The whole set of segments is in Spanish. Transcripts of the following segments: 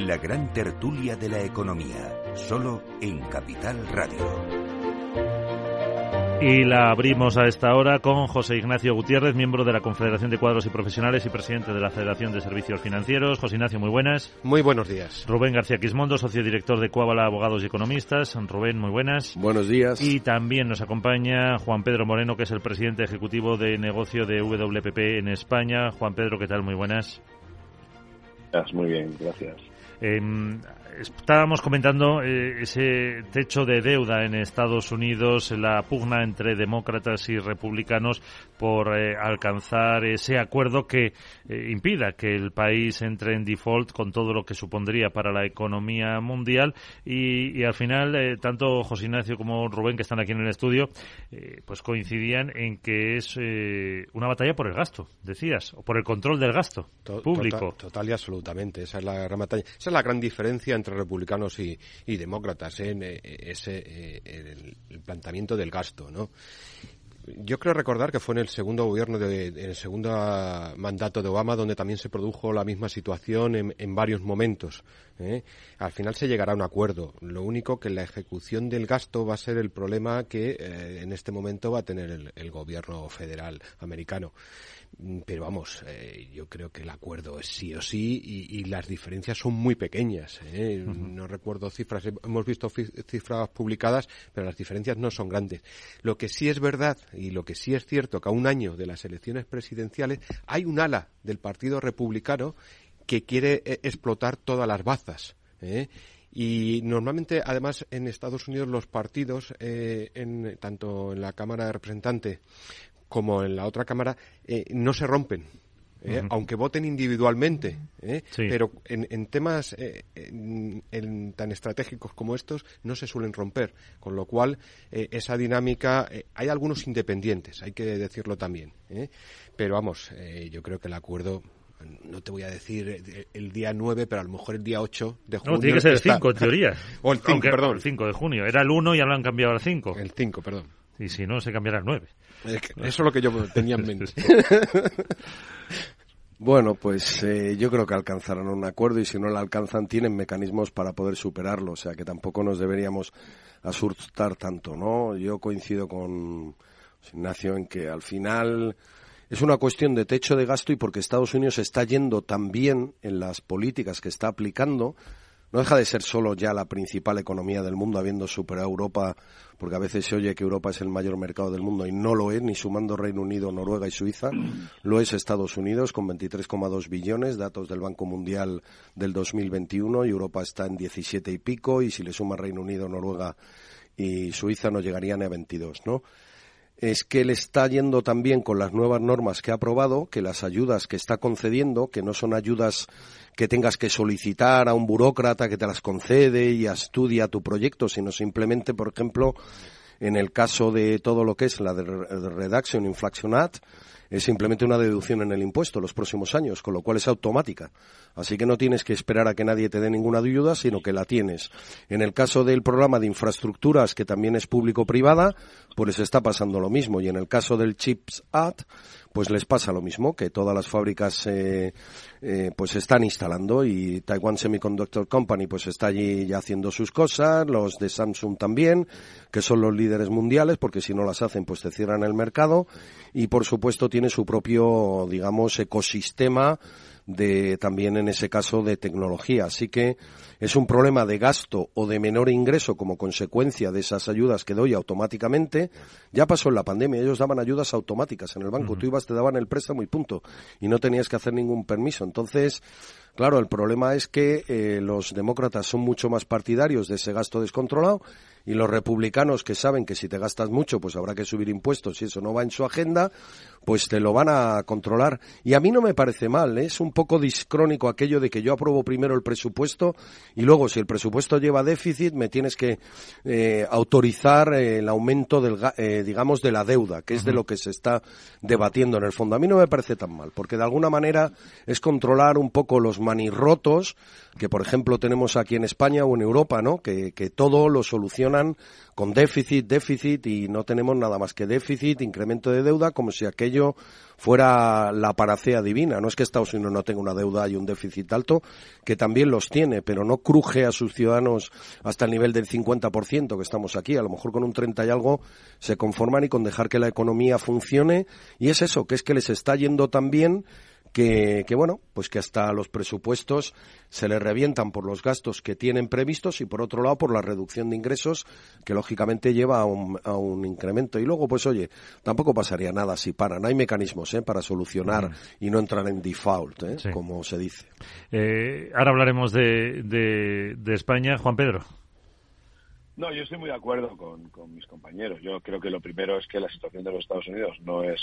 La gran tertulia de la economía, solo en Capital Radio. Y la abrimos a esta hora con José Ignacio Gutiérrez, miembro de la Confederación de Cuadros y Profesionales y presidente de la Federación de Servicios Financieros. José Ignacio, muy buenas. Muy buenos días. Rubén García Quismondo, socio director de Cuábala Abogados y Economistas. Rubén, muy buenas. Buenos días. Y también nos acompaña Juan Pedro Moreno, que es el presidente ejecutivo de negocio de WPP en España. Juan Pedro, ¿qué tal? Muy buenas. Muy bien, gracias. Estábamos comentando ese techo de deuda en Estados Unidos, la pugna entre demócratas y republicanos por alcanzar ese acuerdo que impida que el país entre en default con todo lo que supondría para la economía mundial y al final tanto José Ignacio como Rubén, que están aquí en el estudio, pues coincidían en que es una batalla por el gasto, decías, o por el control del gasto público. Total y absolutamente, esa es la gran batalla, esa es la gran diferencia entre republicanos y demócratas en el planteamiento del gasto, ¿no? Yo creo recordar que fue en el segundo gobierno, en el segundo mandato de Obama, donde también se produjo la misma situación en varios momentos. Al final se llegará a un acuerdo. Lo único que la ejecución del gasto va a ser el problema que en este momento va a tener el gobierno federal americano. Pero vamos, yo creo que el acuerdo es sí o sí y las diferencias son muy pequeñas. No recuerdo cifras, hemos visto cifras publicadas, pero las diferencias no son grandes. Lo que sí es verdad y lo que sí es cierto, que a un año de las elecciones presidenciales hay un ala del Partido Republicano que quiere explotar todas las bazas. Y normalmente, además, en Estados Unidos los partidos, tanto en la Cámara de Representantes como en la otra Cámara, no se rompen, aunque voten individualmente, sí. Pero en temas tan estratégicos como estos no se suelen romper, con lo cual esa dinámica, hay algunos independientes, hay que decirlo también, pero vamos, yo creo que el acuerdo, no te voy a decir el día 9, pero a lo mejor el día 8 de junio. No, tiene que ser el 5 en teoría. O el 5, perdón. El 5 de junio. Era el 1 y ahora lo han cambiado al 5. El 5, perdón. Y si no, se cambiará al 9. Eso es lo que yo tenía en mente. Bueno, pues yo creo que alcanzarán un acuerdo y si no lo alcanzan tienen mecanismos para poder superarlo, o sea que tampoco nos deberíamos asustar tanto, ¿no? Yo coincido con Ignacio en que al final es una cuestión de techo de gasto y porque Estados Unidos está yendo tan bien en las políticas que está aplicando, no deja de ser solo ya la principal economía del mundo, habiendo superado a Europa, porque a veces se oye que Europa es el mayor mercado del mundo y no lo es, ni sumando Reino Unido, Noruega y Suiza, lo es Estados Unidos con 23,2 billones, datos del Banco Mundial del 2021, y Europa está en 17 y pico, y si le suma Reino Unido, Noruega y Suiza no llegarían a 22, ¿no? Es que le está yendo también con las nuevas normas que ha aprobado, que las ayudas que está concediendo, que no son ayudas que tengas que solicitar a un burócrata que te las concede y estudia tu proyecto, sino simplemente, por ejemplo, en el caso de todo lo que es la de Reduction Inflation Act, es simplemente una deducción en el impuesto los próximos años, con lo cual es automática. Así que no tienes que esperar a que nadie te dé ninguna ayuda, sino que la tienes. En el caso del programa de infraestructuras, que también es público-privada, pues les está pasando lo mismo. Y en el caso del CHIPS Act, pues les pasa lo mismo, que todas las fábricas pues están instalando y Taiwan Semiconductor Company pues está allí ya haciendo sus cosas, los de Samsung también, que son los líderes mundiales, porque si no las hacen pues te cierran el mercado y por supuesto tiene su propio, digamos, ecosistema de también en ese caso de tecnología. Así que es un problema de gasto o de menor ingreso como consecuencia de esas ayudas que doy automáticamente. Ya pasó en la pandemia, ellos daban ayudas automáticas en el banco. Tú ibas, te daban el préstamo y punto. Y no tenías que hacer ningún permiso. Entonces, claro, el problema es que los demócratas son mucho más partidarios de ese gasto descontrolado y los republicanos, que saben que si te gastas mucho pues habrá que subir impuestos y eso no va en su agenda, pues te lo van a controlar. Y a mí no me parece mal, es un poco discrónico aquello de que yo apruebo primero el presupuesto y luego si el presupuesto lleva déficit me tienes que autorizar el aumento del digamos de la deuda, que es de lo que se está debatiendo en el fondo. A mí no me parece tan mal, porque de alguna manera es controlar un poco los manirrotos que por ejemplo tenemos aquí en España o en Europa, ¿no? Que todo lo solucionan con déficit y no tenemos nada más que déficit, incremento de deuda, como si aquello aquello fuera la panacea divina. No es que Estados Unidos no tenga una deuda y un déficit alto, que también los tiene, pero no cruje a sus ciudadanos hasta el nivel del 50% que estamos aquí. A lo mejor con un 30 y algo se conforman y con dejar que la economía funcione. Y es eso, que es que les está yendo tan bien que bueno, pues que hasta los presupuestos se les revientan por los gastos que tienen previstos y por otro lado por la reducción de ingresos que lógicamente lleva a un incremento. Y luego, pues oye, tampoco pasaría nada si paran. Hay mecanismos para solucionar y no entrar en default, sí, como se dice. Ahora hablaremos de España. Juan Pedro. No, yo estoy muy de acuerdo con mis compañeros. Yo creo que lo primero es que la situación de los Estados Unidos no es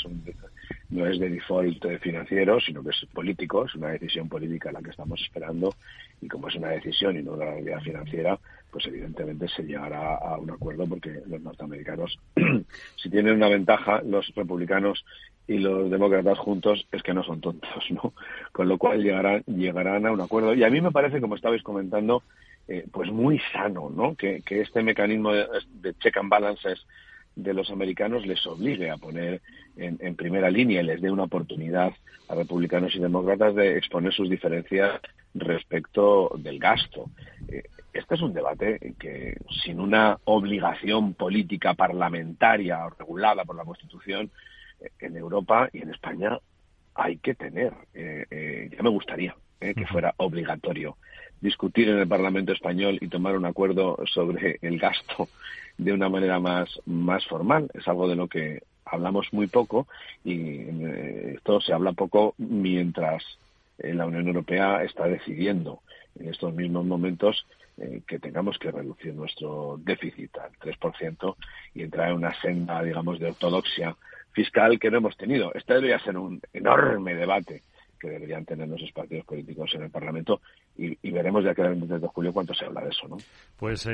de default financiero, sino que es político, es una decisión política la que estamos esperando, y como es una decisión y no una realidad financiera, pues evidentemente se llegará a un acuerdo, porque los norteamericanos, si tienen una ventaja, los republicanos y los demócratas juntos, es que no son tontos, ¿no? Con lo cual llegarán a un acuerdo. Y a mí me parece, como estabais comentando, pues muy sano, ¿no? Que este mecanismo de check and balances de los americanos les obligue a poner en primera línea y les dé una oportunidad a republicanos y demócratas de exponer sus diferencias respecto del gasto. Este es un debate que, sin una obligación política parlamentaria o regulada por la Constitución, en Europa y en España hay que tener. Ya me gustaría que fuera obligatorio discutir en el Parlamento español y tomar un acuerdo sobre el gasto de una manera más formal. Es algo de lo que hablamos muy poco, y esto se habla poco mientras la Unión Europea está decidiendo en estos mismos momentos que tengamos que reducir nuestro déficit al 3% y entrar en una senda, digamos, de ortodoxia fiscal que no hemos tenido. Este debería ser un enorme debate que deberían tener nuestros partidos políticos en el Parlamento, y veremos de aquí al 23 de julio cuánto se habla de eso, ¿no? Pues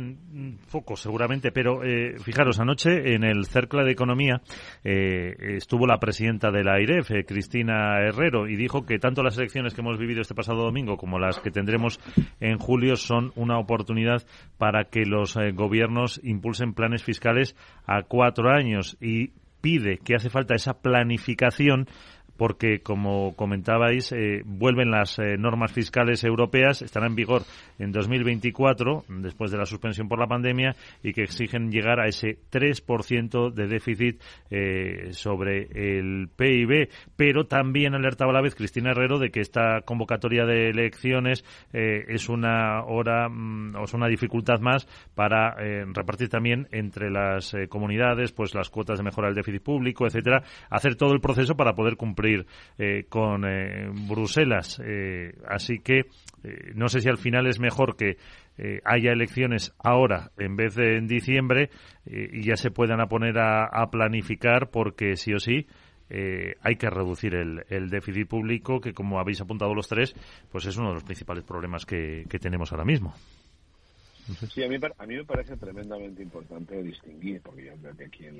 poco, seguramente, pero fijaros, anoche en el Cercle de Economía estuvo la presidenta de la AIREF, Cristina Herrero, y dijo que tanto las elecciones que hemos vivido este pasado domingo como las que tendremos en julio son una oportunidad para que los gobiernos impulsen planes fiscales a 4 años, y pide que hace falta esa planificación porque, como comentabais, vuelven las normas fiscales europeas, estarán en vigor en 2024, después de la suspensión por la pandemia, y que exigen llegar a ese 3% de déficit sobre el PIB. Pero también alertaba a la vez Cristina Herrero de que esta convocatoria de elecciones es una hora, o es una dificultad más para repartir también entre las comunidades pues las cuotas de mejora del déficit público, etcétera, hacer todo el proceso para poder cumplir con Bruselas. Así que no sé si al final es mejor que haya elecciones ahora en vez de en diciembre, y ya se puedan poner a planificar, porque sí o sí hay que reducir el déficit público, que, como habéis apuntado los tres, pues es uno de los principales problemas que tenemos ahora mismo. Sí, a mí me parece tremendamente importante distinguir, porque yo creo que aquí en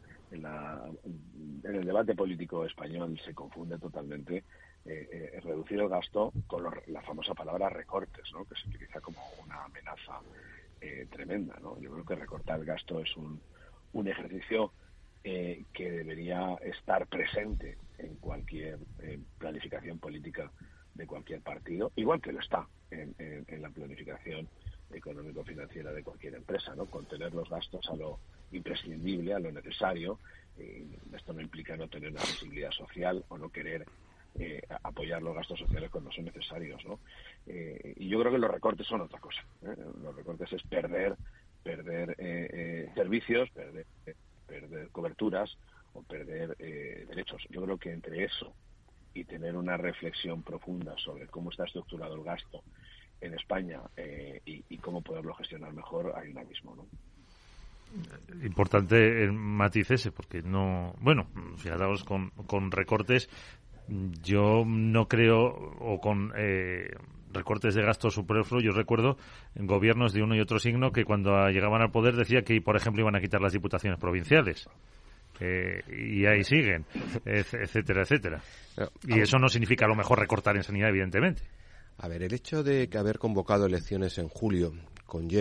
el debate político español se confunde totalmente reducir el gasto con la famosa palabra recortes, ¿no? Que se utiliza como una amenaza tremenda, ¿no? Yo creo que recortar el gasto es un ejercicio que debería estar presente en cualquier planificación política de cualquier partido, igual que lo está en la planificación económico-financiera de cualquier empresa, ¿no? Contener los gastos a lo imprescindible, a lo necesario. Esto no implica no tener una sensibilidad social o no querer apoyar los gastos sociales cuando son necesarios, ¿no? Y yo creo que los recortes son otra cosa, ¿eh? Los recortes es perder servicios, perder coberturas o perder derechos. Yo creo que entre eso y tener una reflexión profunda sobre cómo está estructurado el gasto en España y cómo poderlo gestionar mejor, hay un abismo, ¿no? Importante el matiz ese, porque no, bueno, fijaos, con recortes yo no creo, o con recortes de gasto superfluo. Yo recuerdo en gobiernos de uno y otro signo que cuando llegaban al poder decía que, por ejemplo, iban a quitar las diputaciones provinciales. Y ahí siguen, etcétera, etcétera. Y eso no significa a lo mejor recortar en sanidad, evidentemente. A ver, el hecho de que haber convocado elecciones en julio conlleva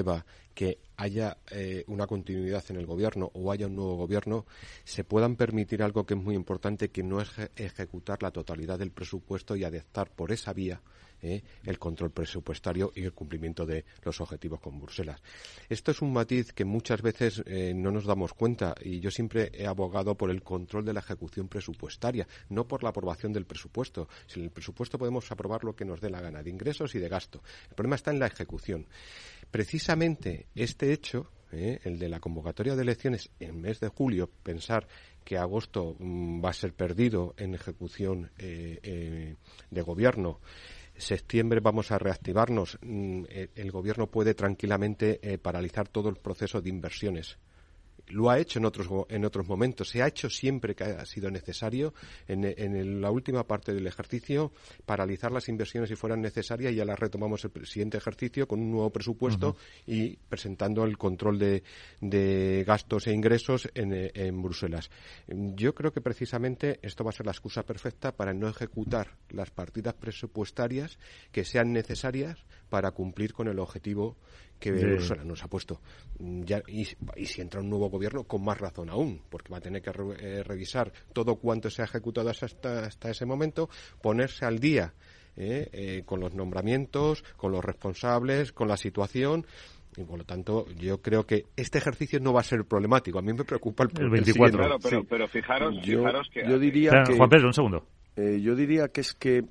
que haya una continuidad en el gobierno o haya un nuevo gobierno, se puedan permitir algo que es muy importante, que no es ejecutar la totalidad del presupuesto y adaptar por esa vía el control presupuestario y el cumplimiento de los objetivos con Bruselas. Esto es un matiz que muchas veces no nos damos cuenta, y yo siempre he abogado por el control de la ejecución presupuestaria, no por la aprobación del presupuesto. Si en el presupuesto podemos aprobar lo que nos dé la gana, de ingresos y de gasto. El problema está en la ejecución. Precisamente este hecho, el de la convocatoria de elecciones en mes de julio, pensar que agosto va a ser perdido en ejecución de gobierno, septiembre vamos a reactivarnos, el gobierno puede tranquilamente paralizar todo el proceso de inversiones. Lo ha hecho en otros momentos, se ha hecho siempre que ha sido necesario en la última parte del ejercicio, paralizar las inversiones si fueran necesarias, y ya las retomamos el siguiente ejercicio con un nuevo presupuesto y presentando el control de gastos e ingresos en Bruselas. Yo creo que precisamente esto va a ser la excusa perfecta para no ejecutar las partidas presupuestarias que sean necesarias para cumplir con el objetivo que Bruselas nos ha puesto. Y si entra un nuevo gobierno, con más razón aún, porque va a tener que revisar todo cuanto se ha ejecutado hasta ese momento, ponerse al día con los nombramientos, con los responsables, con la situación. Y por lo tanto, yo creo que este ejercicio no va a ser problemático. A mí me preocupa el 24. Claro, pero fijaros que... Yo diría que... Juan Pedro, un segundo. Yo diría que es que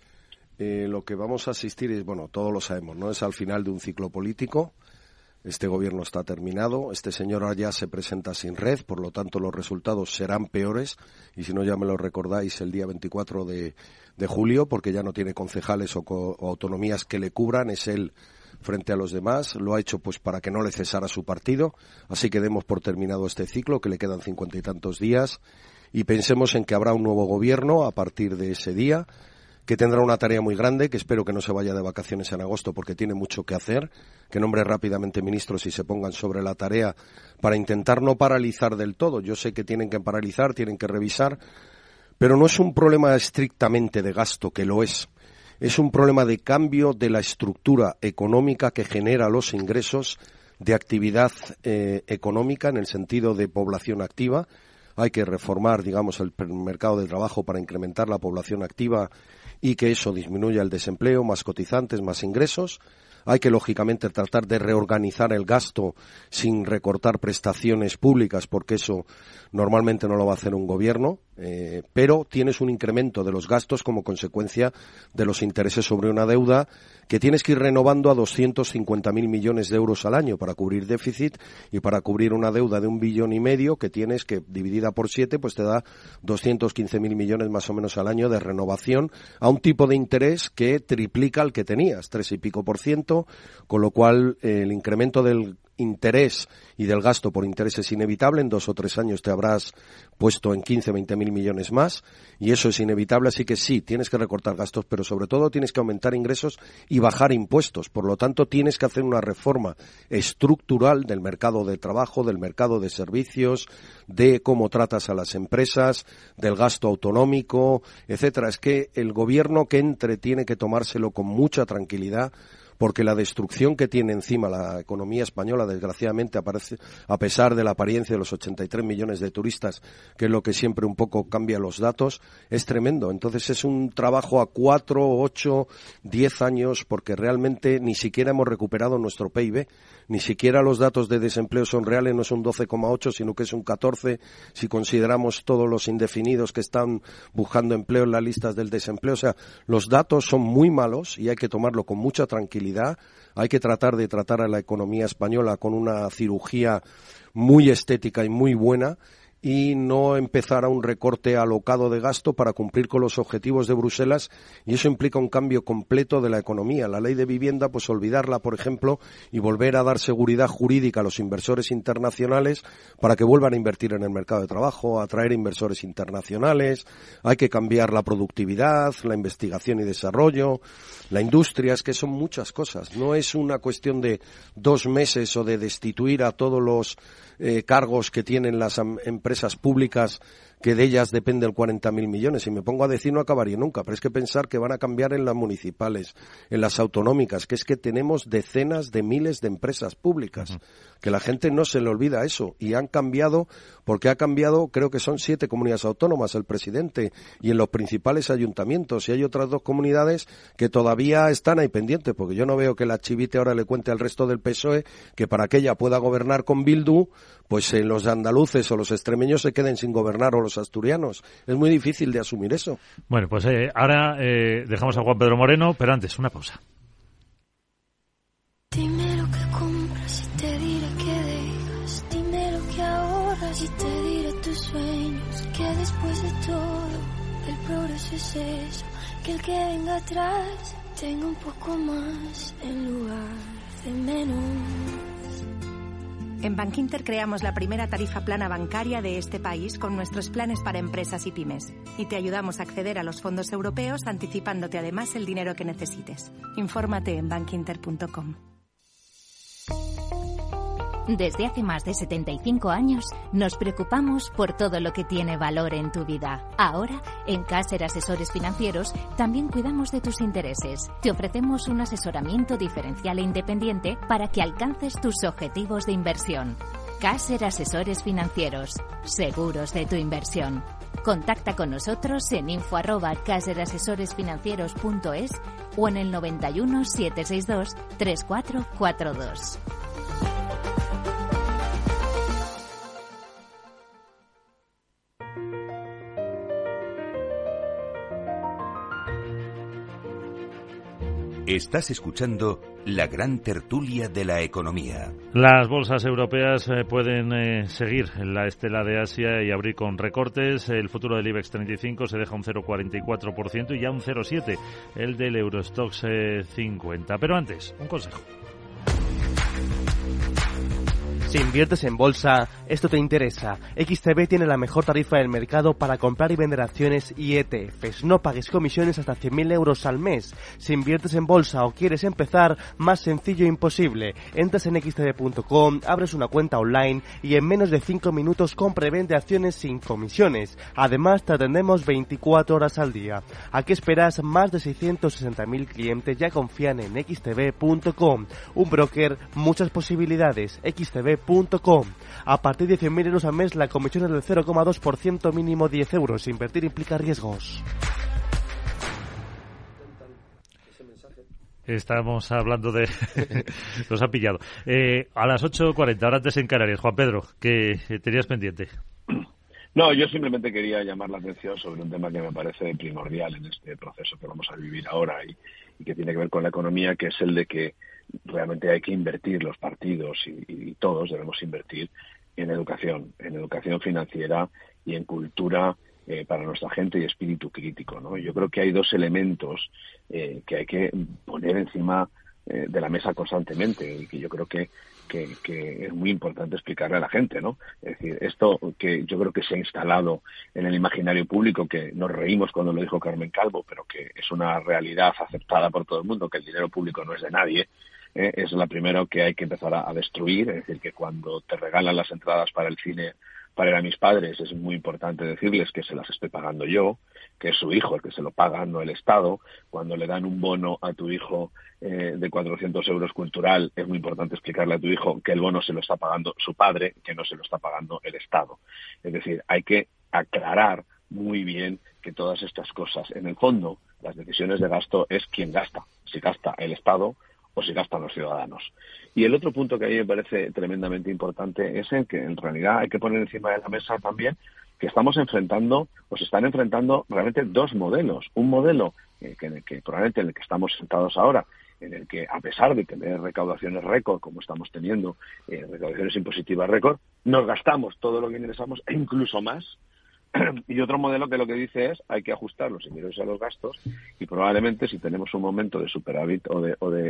lo que vamos a asistir es, bueno, todos lo sabemos, ¿no? Es al final de un ciclo político. Este gobierno está terminado. Este señor ya se presenta sin red, por lo tanto los resultados serán peores. Y si no, ya me lo recordáis, el día 24 de julio, porque ya no tiene concejales o autonomías que le cubran. Es él frente a los demás. Lo ha hecho pues para que no le cesara su partido. Así que demos por terminado este ciclo, que le quedan 50 y tantos días. Y pensemos en que habrá un nuevo gobierno a partir de ese día, que tendrá una tarea muy grande, que espero que no se vaya de vacaciones en agosto porque tiene mucho que hacer, que nombre rápidamente ministros y se pongan sobre la tarea para intentar no paralizar del todo. Yo sé que tienen que paralizar, tienen que revisar, pero no es un problema estrictamente de gasto, que lo es. Es un problema de cambio de la estructura económica que genera los ingresos de actividad económica en el sentido de población activa. Hay que reformar, digamos, el mercado de trabajo para incrementar la población activa y que eso disminuya el desempleo, más cotizantes, más ingresos. Hay que, lógicamente, tratar de reorganizar el gasto sin recortar prestaciones públicas, porque eso normalmente no lo va a hacer un gobierno, pero tienes un incremento de los gastos como consecuencia de los intereses sobre una deuda que tienes que ir renovando a 250.000 millones de euros al año para cubrir déficit, y para cubrir una deuda de 1,5 billones que tienes que, dividida por 7, pues te da 215.000 millones más o menos al año de renovación a un tipo de interés que triplica el que tenías, 3 y pico %, con lo cual el incremento del interés y del gasto por interés es inevitable. En 2 o 3 años te habrás puesto en 15, 20.000 millones más, y eso es inevitable. Así que sí, tienes que recortar gastos, pero sobre todo tienes que aumentar ingresos y bajar impuestos. Por lo tanto, tienes que hacer una reforma estructural del mercado de trabajo, del mercado de servicios, de cómo tratas a las empresas, del gasto autonómico, etcétera. Es que el gobierno que entre tiene que tomárselo con mucha tranquilidad, porque la destrucción que tiene encima la economía española, desgraciadamente, aparece, a pesar de la apariencia de los 83 millones de turistas, que es lo que siempre un poco cambia los datos, es tremendo. Entonces es un trabajo a 4, 8, 10 años, porque realmente ni siquiera hemos recuperado nuestro PIB, ni siquiera los datos de desempleo son reales, no es un 12,8, sino que es un 14, si consideramos todos los indefinidos que están buscando empleo en las listas del desempleo. O sea, los datos son muy malos y hay que tomarlo con mucha tranquilidad. Hay que tratar a la economía española con una cirugía muy estética y muy buena, y no empezar a un recorte alocado de gasto para cumplir con los objetivos de Bruselas, y eso implica un cambio completo de la economía. La ley de vivienda, pues olvidarla, por ejemplo, y volver a dar seguridad jurídica a los inversores internacionales para que vuelvan a invertir en el mercado de trabajo, a atraer inversores internacionales. Hay que cambiar la productividad, la investigación y desarrollo, la industria. Es que son muchas cosas. No es una cuestión de 2 meses o de destituir a todos los cargos que tienen las empresas públicas que de ellas dependen 40.000 millones. Si me pongo a decir no acabaría nunca, pero es que pensar que van a cambiar en las municipales, en las autonómicas, que es que tenemos decenas de miles de empresas públicas, que la gente no se le olvida eso, y han cambiado, porque ha cambiado, creo que son 7 comunidades autónomas el presidente, y en los principales ayuntamientos, y hay otras 2 comunidades que todavía están ahí pendientes, porque yo no veo que la Chivite ahora le cuente al resto del PSOE que para que ella pueda gobernar con Bildu, pues los andaluces o los extremeños se queden sin gobernar, o los asturianos. Es muy difícil de asumir eso. Bueno, pues ahora dejamos a Juan Pedro Moreno, pero antes, una pausa. Dime lo que compras y te diré que dejas. Dime lo que ahorras y te diré tus sueños. Que después de todo, el progreso es eso. Que el que venga atrás tenga un poco más en lugar de menos. En Bankinter creamos la primera tarifa plana bancaria de este país con nuestros planes para empresas y pymes. Y te ayudamos a acceder a los fondos europeos anticipándote además el dinero que necesites. Infórmate en bankinter.com. Desde hace más de 75 años nos preocupamos por todo lo que tiene valor en tu vida. Ahora, en Caser Asesores Financieros, también cuidamos de tus intereses. Te ofrecemos un asesoramiento diferencial e independiente para que alcances tus objetivos de inversión. Caser Asesores Financieros, seguros de tu inversión. Contacta con nosotros en info@caserasesoresfinancieros.es o en el 91 762 3442. Estás escuchando la gran tertulia de la economía. Las bolsas europeas pueden seguir en la estela de Asia y abrir con recortes. El futuro del IBEX 35 se deja un 0,44% y ya un 0,7% el del Eurostoxx 50. Pero antes, un consejo. Si inviertes en bolsa, esto te interesa. XTB tiene la mejor tarifa del mercado para comprar y vender acciones y ETFs. No pagues comisiones hasta 100.000 euros al mes. Si inviertes en bolsa o quieres empezar, más sencillo imposible. Entras en xtb.com, abres una cuenta online y en menos de 5 minutos compra y vende acciones sin comisiones. Además, te atendemos 24 horas al día. ¿A qué esperas? Más de 660.000 clientes ya confían en xtb.com. Un broker, muchas posibilidades. xtb.com. A partir de 100.000 euros al mes la comisión es del 0,2%, mínimo 10 euros. Invertir implica riesgos. Estamos hablando de... Nos ha pillado. A las 8:40, ahora antes en Canarias. Juan Pedro, que tenías pendiente. No, yo simplemente quería llamar la atención sobre un tema que me parece primordial en este proceso que vamos a vivir ahora y que tiene que ver con la economía, que es el de que realmente hay que invertir, los partidos y todos debemos invertir en educación financiera y en cultura para nuestra gente y espíritu crítico, ¿no? Yo creo que hay 2 elementos que hay que poner encima de la mesa constantemente y que yo creo que es muy importante explicarle a la gente, ¿no? Es decir, esto que yo creo que se ha instalado en el imaginario público, que nos reímos cuando lo dijo Carmen Calvo, pero que es una realidad aceptada por todo el mundo, que el dinero público no es de nadie, es la primera que hay que empezar a destruir. Es decir, que cuando te regalan las entradas para el cine para ir a mis padres, es muy importante decirles que se las estoy pagando yo, que es su hijo el que se lo paga, no el Estado. Cuando le dan un bono a tu hijo de 400 euros cultural, es muy importante explicarle a tu hijo que el bono se lo está pagando su padre, que no se lo está pagando el Estado. Es decir, hay que aclarar muy bien que todas estas cosas, en el fondo, las decisiones de gasto es quién gasta, si gasta el Estado o si gastan los ciudadanos. Y el otro punto que a mí me parece tremendamente importante es el que en realidad hay que poner encima de la mesa también que estamos enfrentando, o se están enfrentando realmente 2 modelos. Un modelo que probablemente en el que estamos sentados ahora, en el que a pesar de tener recaudaciones récord, como estamos teniendo, recaudaciones impositivas récord, nos gastamos todo lo que ingresamos e incluso más. Y otro modelo que lo que dice es hay que ajustar los ingresos a los gastos y probablemente si tenemos un momento de superávit o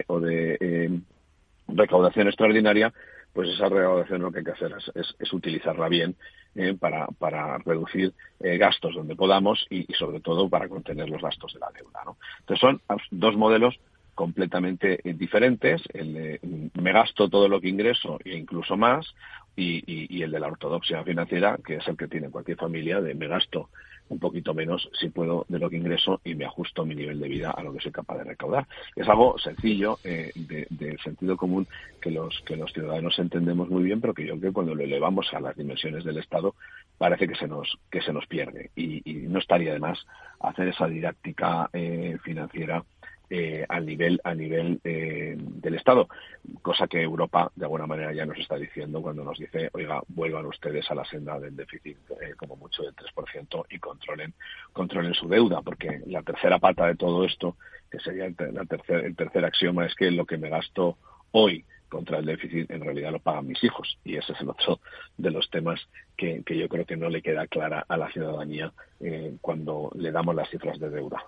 de recaudación extraordinaria, pues esa recaudación lo que hay que hacer es utilizarla bien para reducir gastos donde podamos y sobre todo para contener los gastos de la deuda, ¿no? Entonces son 2 modelos completamente diferentes, el de me gasto todo lo que ingreso e incluso más, y el de la ortodoxia financiera, que es el que tiene cualquier familia, de me gasto un poquito menos si puedo de lo que ingreso y me ajusto mi nivel de vida a lo que soy capaz de recaudar. Es algo sencillo, de sentido común, que los ciudadanos entendemos muy bien, pero que yo creo que cuando lo elevamos a las dimensiones del Estado parece que se nos pierde, y no estaría de más hacer esa didáctica financiera a nivel del Estado, cosa que Europa de alguna manera ya nos está diciendo cuando nos dice, oiga, vuelvan ustedes a la senda del déficit como mucho del 3% y controlen su deuda, porque la tercera pata de todo esto, que sería el tercer axioma, es que lo que me gasto hoy contra el déficit en realidad lo pagan mis hijos, y ese es el otro de los temas que yo creo que no le queda clara a la ciudadanía cuando le damos las cifras de deuda.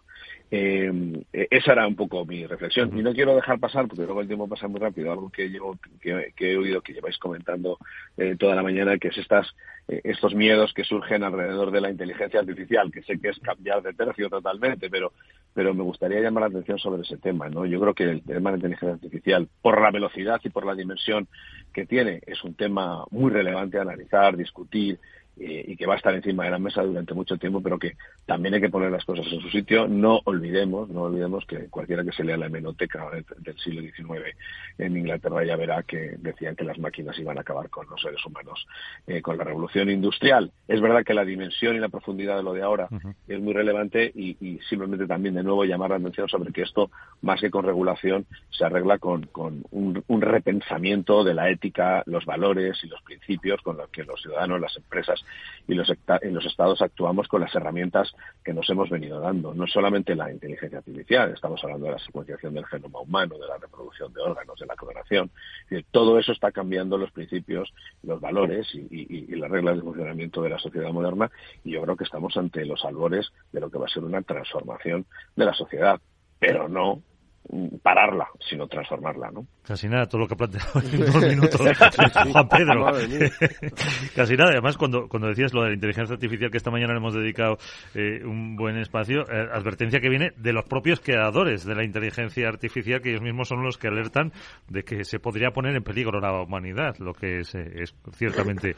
Esa era un poco mi reflexión, y no quiero dejar pasar, porque luego el tiempo pasa muy rápido, algo que he oído que lleváis comentando toda la mañana, que es estos miedos que surgen alrededor de la inteligencia artificial, que sé que es cambiar de tercio totalmente, pero me gustaría llamar la atención sobre ese tema, ¿no? Yo creo que el tema de la inteligencia artificial, por la velocidad y por la dimensión que tiene, es un tema muy relevante a analizar, discutir, y que va a estar encima de la mesa durante mucho tiempo, pero que también hay que poner las cosas en su sitio. No olvidemos que cualquiera que se lea la hemeroteca del siglo XIX en Inglaterra ya verá que decían que las máquinas iban a acabar con los seres humanos con la revolución industrial. Es verdad que la dimensión y la profundidad de lo de ahora es muy relevante, y simplemente también de nuevo llamar la atención sobre que esto, más que con regulación, se arregla con un repensamiento de la ética, los valores y los principios con los que los ciudadanos, las empresas y los estados actuamos con las herramientas que nos hemos venido dando. No solamente la inteligencia artificial, estamos hablando de la secuenciación del genoma humano, de la reproducción de órganos, de la clonación. Todo eso está cambiando los principios, los valores y las reglas de funcionamiento de la sociedad moderna, y yo creo que estamos ante los albores de lo que va a ser una transformación de la sociedad, pero no pararla, sino transformarla, ¿no? Casi nada, todo lo que ha planteado en 2 minutos Juan Pedro. Casi nada. Además, cuando decías lo de la inteligencia artificial, que esta mañana le hemos dedicado un buen espacio, advertencia que viene de los propios creadores de la inteligencia artificial, que ellos mismos son los que alertan de que se podría poner en peligro la humanidad, lo que es ciertamente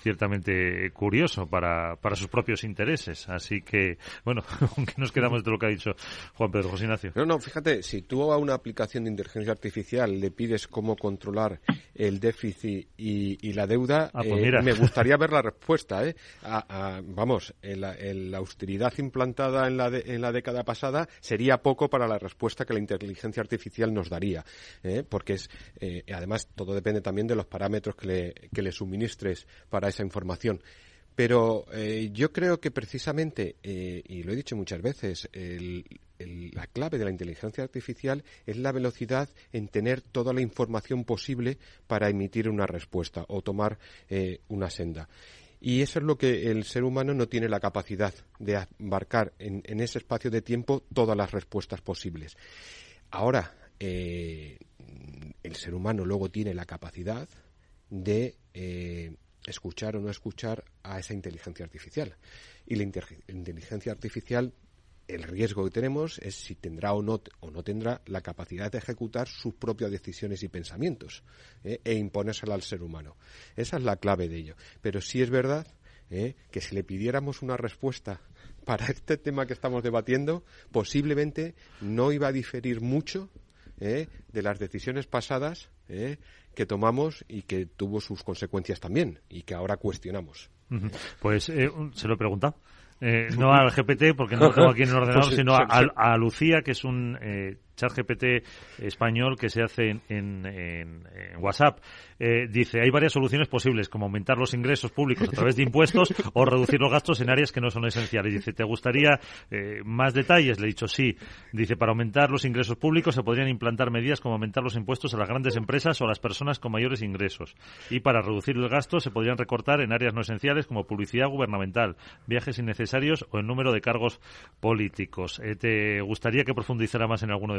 curioso para sus propios intereses. Así que, bueno, aunque nos quedamos de lo que ha dicho Juan Pedro. José Ignacio. No, fíjate, si tú a una aplicación de inteligencia artificial le pides cómo controlar el déficit y la deuda, pues me gustaría ver la respuesta. Vamos, la austeridad implantada en la década pasada sería poco para la respuesta que la inteligencia artificial nos daría, porque además todo depende también de los parámetros que le suministres para esa información. Pero yo creo que precisamente, y lo he dicho muchas veces, la clave de la inteligencia artificial es la velocidad en tener toda la información posible para emitir una respuesta o tomar una senda. Y eso es lo que el ser humano no tiene la capacidad de abarcar en ese espacio de tiempo todas las respuestas posibles. Ahora, el ser humano luego tiene la capacidad de escuchar o no escuchar a esa inteligencia artificial. Y la inteligencia artificial, el riesgo que tenemos es si tendrá o no tendrá la capacidad de ejecutar sus propias decisiones y pensamientos, e imponérsela al ser humano. Esa es la clave de ello. Pero sí es verdad que si le pidiéramos una respuesta para este tema que estamos debatiendo, posiblemente no iba a diferir mucho de las decisiones pasadas que tomamos y que tuvo sus consecuencias también y que ahora cuestionamos. Pues se lo he preguntado. No al GPT, porque no lo tengo aquí en el ordenador, pues sino a Lucía, que es un ChatGPT español que se hace en WhatsApp. Dice, hay varias soluciones posibles, como aumentar los ingresos públicos a través de impuestos o reducir los gastos en áreas que no son esenciales. Dice, ¿te gustaría más detalles? Le he dicho sí. Dice, para aumentar los ingresos públicos se podrían implantar medidas como aumentar los impuestos a las grandes empresas o a las personas con mayores ingresos. Y para reducir el gasto se podrían recortar en áreas no esenciales como publicidad gubernamental, viajes innecesarios o el número de cargos políticos. ¿Te gustaría que profundizara más en alguno de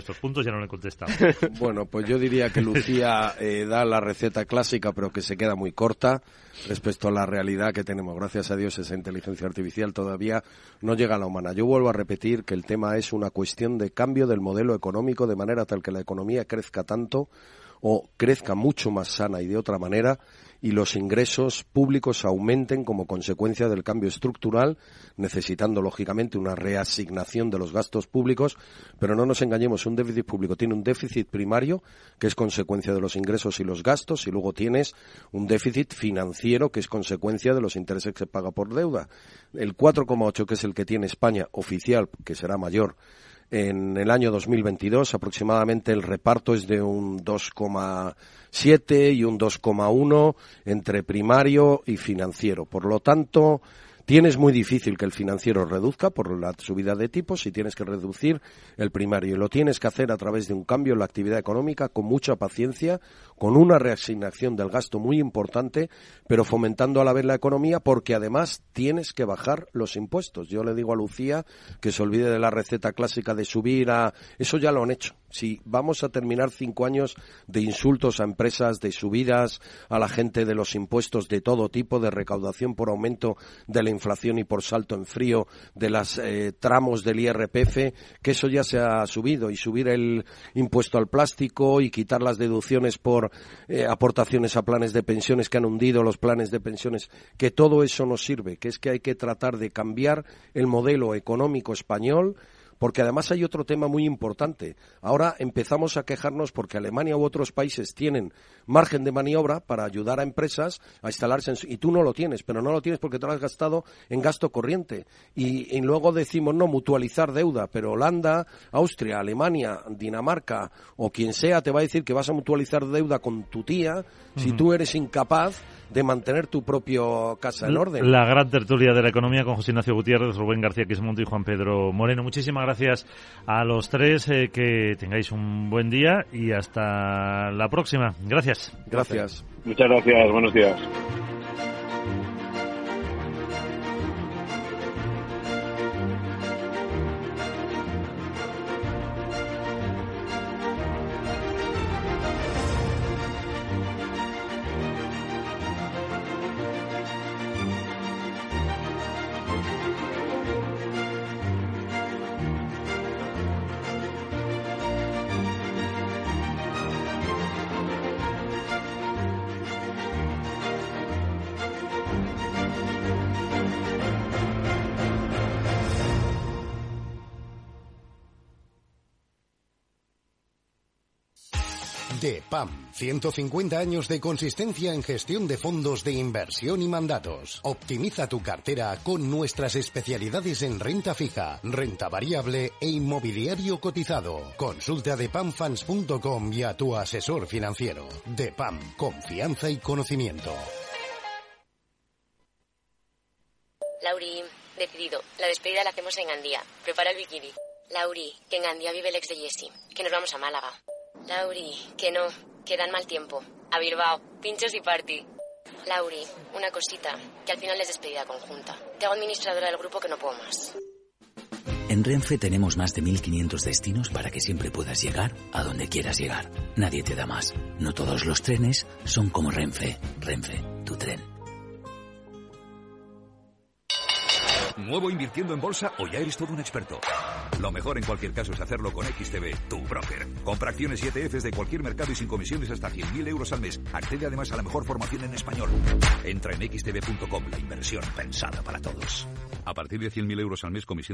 estos puntos, ya no le he contestado. Bueno, pues yo diría que Lucía da la receta clásica, pero que se queda muy corta respecto a la realidad que tenemos. Gracias a Dios esa inteligencia artificial todavía no llega a la humana. Yo vuelvo a repetir que el tema es una cuestión de cambio del modelo económico de manera tal que la economía crezca tanto o crezca mucho más sana y de otra manera, y los ingresos públicos aumenten como consecuencia del cambio estructural, necesitando lógicamente una reasignación de los gastos públicos, pero no nos engañemos, un déficit público tiene un déficit primario, que es consecuencia de los ingresos y los gastos, y luego tienes un déficit financiero, que es consecuencia de los intereses que se paga por deuda. El 4,8, que es el que tiene España oficial, que será mayor, en el año 2022 aproximadamente el reparto es de un 2,7 y un 2,1 entre primario y financiero. Por lo tanto, tienes muy difícil que el financiero reduzca por la subida de tipos y tienes que reducir el primario. Y lo tienes que hacer a través de un cambio en la actividad económica con mucha paciencia, con una reasignación del gasto muy importante, pero fomentando a la vez la economía, porque además tienes que bajar los impuestos. Yo le digo a Lucía que se olvide de la receta clásica de subir a... Eso ya lo han hecho. Si vamos a terminar 5 años de insultos a empresas, de subidas a la gente de los impuestos de todo tipo, de recaudación por aumento de la inflación y por salto en frío de las tramos del IRPF, que eso ya se ha subido, y subir el impuesto al plástico y quitar las deducciones por aportaciones a planes de pensiones que han hundido los planes de pensiones, que todo eso no sirve, que es que hay que tratar de cambiar el modelo económico español. Porque además hay otro tema muy importante. Ahora empezamos a quejarnos porque Alemania u otros países tienen margen de maniobra para ayudar a empresas a instalarse y tú no lo tienes, pero no lo tienes porque te lo has gastado en gasto corriente. Y luego decimos, no, mutualizar deuda, pero Holanda, Austria, Alemania, Dinamarca o quien sea te va a decir que vas a mutualizar deuda con tu tía si tú eres incapaz de mantener tu propio casa en orden. La gran tertulia de la economía con José Ignacio Gutiérrez, Rubén García Quismondo y Juan Pedro Moreno. Muchísimas gracias a los tres, que tengáis un buen día y hasta la próxima. Gracias. Gracias. Muchas gracias, buenos días. DEPAM, 150 años de consistencia en gestión de fondos de inversión y mandatos. Optimiza tu cartera con nuestras especialidades en renta fija, renta variable e inmobiliario cotizado. Consulta depamfans.com y a tu asesor financiero. DEPAM, confianza y conocimiento. Lauri, decidido. La despedida la hacemos en Gandía. Prepara el bikini. Lauri, que en Gandía vive el ex de Jessie. Que nos vamos a Málaga. Lauri, que no, que dan mal tiempo. A Bilbao, pinchos y party. Lauri, una cosita, que al final es despedida conjunta. Te hago administradora del grupo que no puedo más. En Renfe tenemos más de 1.500 destinos para que siempre puedas llegar a donde quieras llegar. Nadie te da más. No todos los trenes son como Renfe. Renfe, tu tren. ¿Nuevo invirtiendo en bolsa o ya eres todo un experto? Lo mejor en cualquier caso es hacerlo con XTB, tu broker. Compra acciones y ETFs de cualquier mercado y sin comisiones hasta 100.000 euros al mes. Accede además a la mejor formación en español. Entra en xtb.com, la inversión pensada para todos. A partir de 100.000 euros al mes, comisión